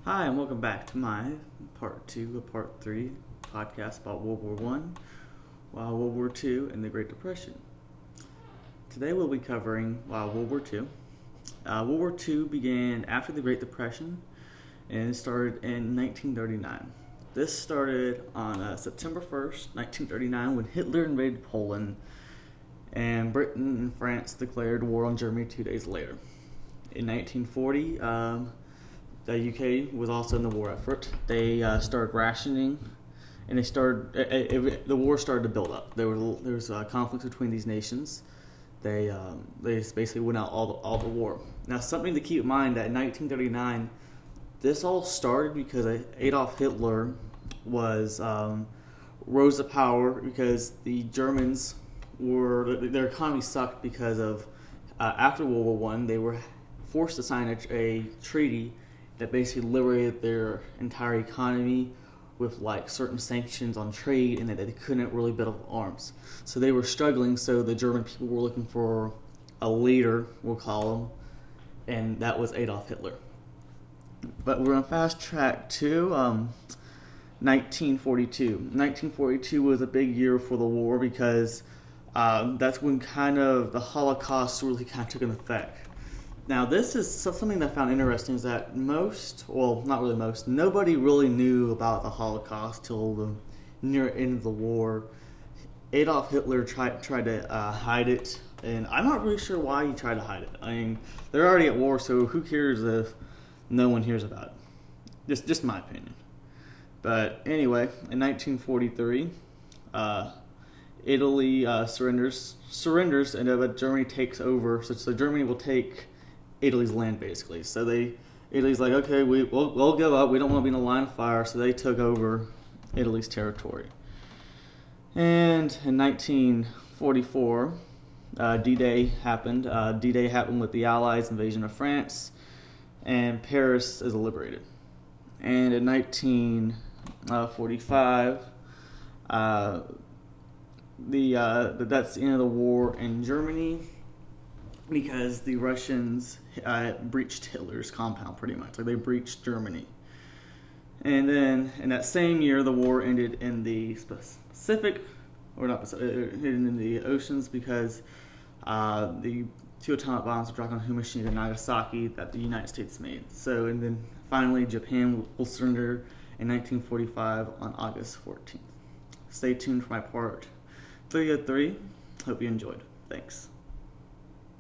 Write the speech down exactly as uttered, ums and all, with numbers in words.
Hi, and welcome back to my part two of part three podcast about World War One, uh, World War Two, and the Great Depression. Today we'll be covering uh, World War Two. Uh, World War Two began after the Great Depression and it started in nineteen thirty-nine. This started on uh, September first, nineteen thirty-nine, when Hitler invaded Poland, and Britain and France declared war on Germany two days later. In nineteen forty, um, the U K was also in the war effort. They uh, started rationing, and they started. It, it, the war started to build up. There was there was uh, conflicts between these nations. They um, they basically went out all the all the war. Now, something to keep in mind that in nineteen thirty-nine, this all started because Adolf Hitler was um, rose to power because the Germans were their economy sucked because of uh, after World War One they were forced to sign a, a treaty that basically liberated their entire economy with like certain sanctions on trade, and that they couldn't really build up arms. So they were struggling. So the German people were looking for a leader, we'll call him, and that was Adolf Hitler. But we're on fast track to um, nineteen forty-two. nineteen forty-two was a big year for the war because um, that's when kind of the Holocaust really kind of took an effect. Now, this is something that I found interesting, is that most, well, not really most, nobody really knew about the Holocaust till the near end of the war. Adolf Hitler tried tried to uh, hide it, and I'm not really sure why he tried to hide it. I mean, they're already at war, so who cares if no one hears about it? Just, just my opinion. But anyway, in nineteen forty-three, uh, Italy uh, surrenders, surrenders, and uh, Germany takes over. So, so Germany will take Italy's land, basically. So they, Italy's like, okay, we we'll, we'll give up. We don't want to be in a line of fire. So they took over Italy's territory. And in nineteen forty-four, uh, D-Day happened. Uh, D-Day happened with the Allies' invasion of France, and Paris is liberated. And in nineteen forty-five, uh, the uh, that's the end of the war in Germany, because the Russians uh, breached Hitler's compound, pretty much. Like, they breached Germany. And then, in that same year, the war ended in the Pacific, or not Pacific, it ended in the oceans because uh, the two atomic bombs were dropped on Hiroshima and Nagasaki that the United States made. So, and then finally, Japan will surrender in nineteen forty-five on August fourteenth. Stay tuned for my part three of three. Hope you enjoyed. Thanks.